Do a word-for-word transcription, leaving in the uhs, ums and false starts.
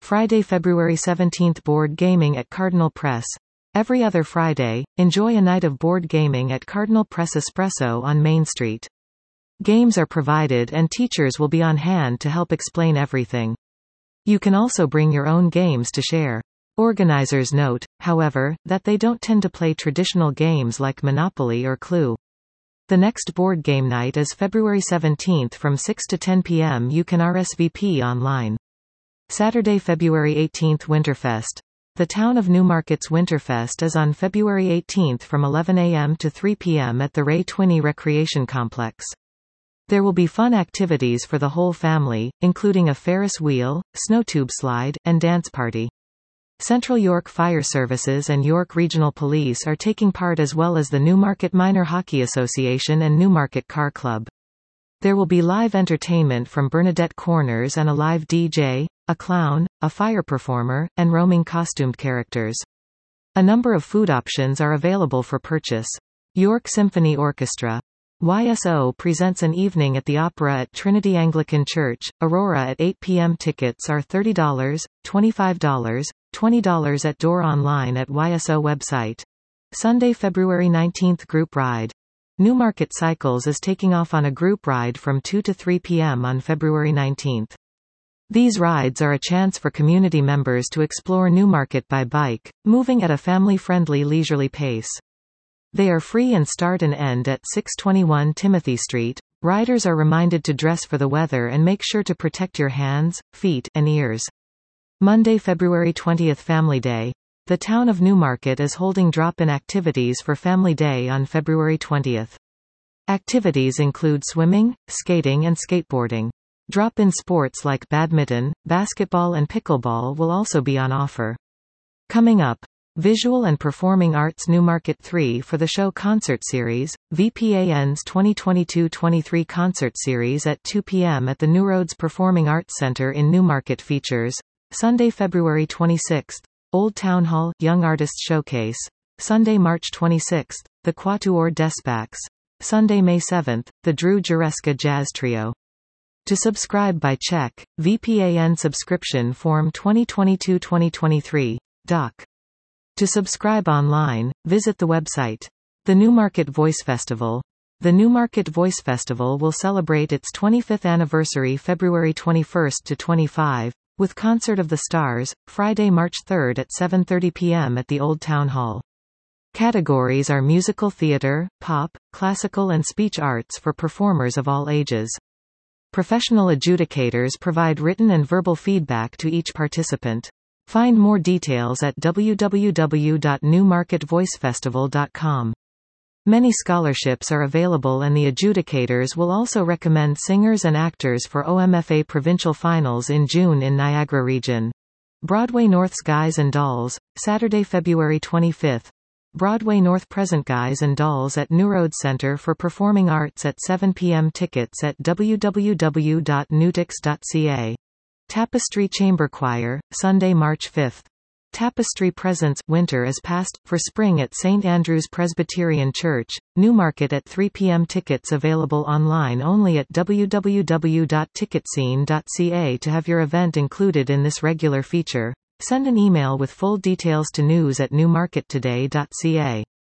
Friday, February seventeenth, board gaming at Cardinal Press. Every other Friday, enjoy a night of board gaming at Cardinal Press Espresso on Main Street. Games are provided and teachers will be on hand to help explain everything. You can also bring your own games to share. Organizers note, however, that they don't tend to play traditional games like Monopoly or Clue. The next board game night is February seventeenth from six to ten p m You can R S V P online. Saturday, February eighteenth, Winterfest. The Town of Newmarket's Winterfest is on February eighteenth from eleven a m to three p m at the Ray Twinney Recreation Complex. There will be fun activities for the whole family, including a Ferris wheel, snowtube slide, and dance party. Central York Fire Services and York Regional Police are taking part, as well as the Newmarket Minor Hockey Association and Newmarket Car Club. There will be live entertainment from Bernadette Corners and a live D J, a clown, a fire performer, and roaming costumed characters. A number of food options are available for purchase. York Symphony Orchestra. Y S O presents an evening at the Opera at Trinity Anglican Church, Aurora at eight p m Tickets are thirty dollars, twenty-five dollars, twenty dollars at door, online at Y S O website. Sunday, February nineteenth, group ride. Newmarket Cycles is taking off on a group ride from two to three p m on February nineteenth. These rides are a chance for community members to explore Newmarket by bike, moving at a family-friendly leisurely pace. They are free and start and end at six twenty-one Timothy Street. Riders are reminded to dress for the weather and make sure to protect your hands, feet, and ears. Monday, February twentieth, Family Day. The Town of Newmarket is holding drop-in activities for Family Day on February twentieth. Activities include swimming, skating and skateboarding. Drop-in sports like badminton, basketball and pickleball will also be on offer. Coming up, Visual and Performing Arts Newmarket three for the Show Concert Series, V P A N's twenty twenty-two twenty-three Concert Series at two p m at the New Roads Performing Arts Centre in Newmarket features. Sunday, February twenty-sixth, Old Town Hall Young Artists Showcase. Sunday, March twenty-sixth, the Quatuor Despax. Sunday, May seventh, the Drew Jureska Jazz Trio. To subscribe by check, V P A N Subscription Form twenty twenty-two twenty twenty-three, Doc. To subscribe online, visit the website. The Newmarket Voice Festival. The Newmarket Voice Festival will celebrate its twenty-fifth anniversary February twenty-first to twenty-fifth, with Concert of the Stars, Friday, March third at seven thirty p m at the Old Town Hall. Categories are musical theater, pop, classical and speech arts for performers of all ages. Professional adjudicators provide written and verbal feedback to each participant. Find more details at w w w dot newmarket voice festival dot com. Many scholarships are available and the adjudicators will also recommend singers and actors for O M F A provincial finals in June in Niagara region. Broadway North's Guys and Dolls, Saturday, February twenty-fifth. Broadway North present Guys and Dolls at New Roads Centre for Performing Arts at seven p m Tickets at w w w dot newtix dot c a. Tapestry Chamber Choir, Sunday, March fifth. Tapestry Presents Winter is Past, for Spring at Saint Andrew's Presbyterian Church, Newmarket at three p m Tickets available online only at w w w dot ticketscene dot c a. To have your event included in this regular feature, send an email with full details to news at newmarket today dot c a.